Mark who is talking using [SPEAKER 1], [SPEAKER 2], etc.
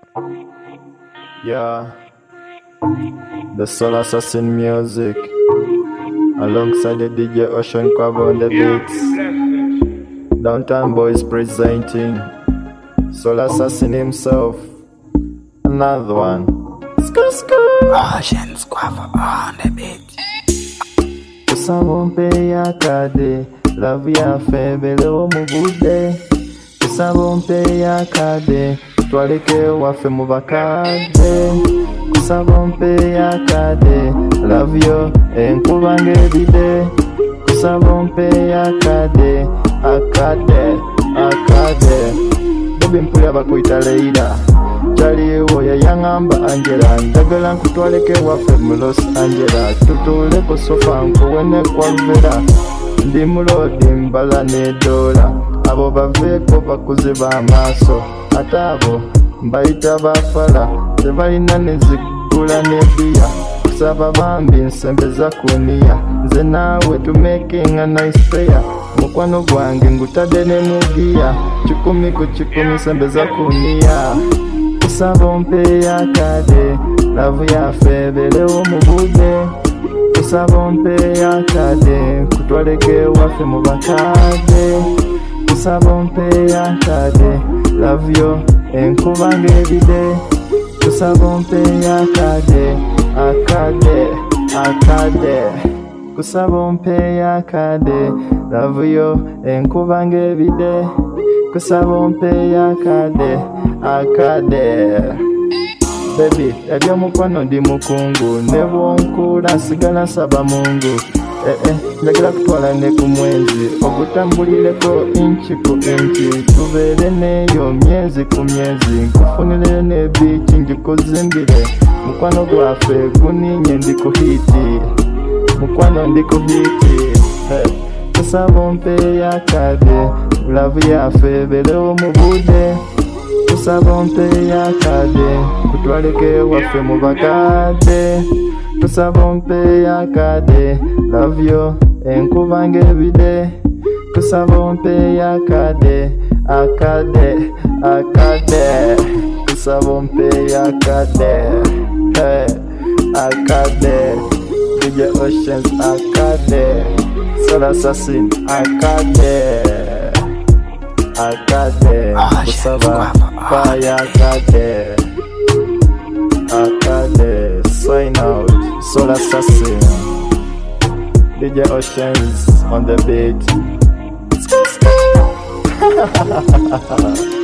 [SPEAKER 1] Yeah, the Soul Assassin music alongside the DJ Ocean Quavo on the beats. Downtown Boys presenting Soul Assassin himself. Another one.
[SPEAKER 2] Ocean Quavo on the beat.
[SPEAKER 1] Kusabompe yakade, love yafe belewo mubude. Kusabompe yakade, twaleke wafe mubakade. Kusabompe yakade, love yo enkubange bide. Kusabompe yakade, akade. Bobi mpulya bakwita Leila. Chaliwo yayangamba Angela, ndagala nkutwaleke waffe mu Los Angeles. Tutule ku sofa nkuwene kwa Vera, ndi mulodi mbala ne dola. Abo baveeko bakuziba amaaso, ate abo mbayita bafala, tebalina ne zigula ne bbiya. Kusaba bambi nsembeza kuniya, nze naawe to making a nice prayer. Mukwano gwange ngutadde ne mugiya, 10 ku 10 nsembeza kuniya. Kusabompe yakade, love yafe belewo mubude. Kusabompe yakade, kutwaleke wafe mubakade. Kusabompe yakade, love yo enkubange ebide. Kusabompe yakade, akade. Kusabompe yakade, love yo enkubange ebide. Kusabompe yakade, akade. Baby, ebyomukwano ndi mukungu, ne bwonkula nsigala nsaba Mungu. Njagala kutwala ne ku mwezi, ogutambulireko inchi ku inchi. Tubeere neyo myezi ku myezi, nkufunire ne biiki ngikuzimbire. Mukwano gwaffe guninye ndi ku hiti, mukwano ndi ku hiti. Kusabompe yakade, love yafe belewo mubude. Kusabompe yakade, kutwaleke waffe mubakade. Kusabompe yakade, love yo enkubange ebide. Kusabompe yakade, akade. Kusabompe yakade, akade. DJ Oceans akade, Soul Assassin akade. Kusaba fire akade. Sign out, Soul Assassin. DJ Oceans on the beat.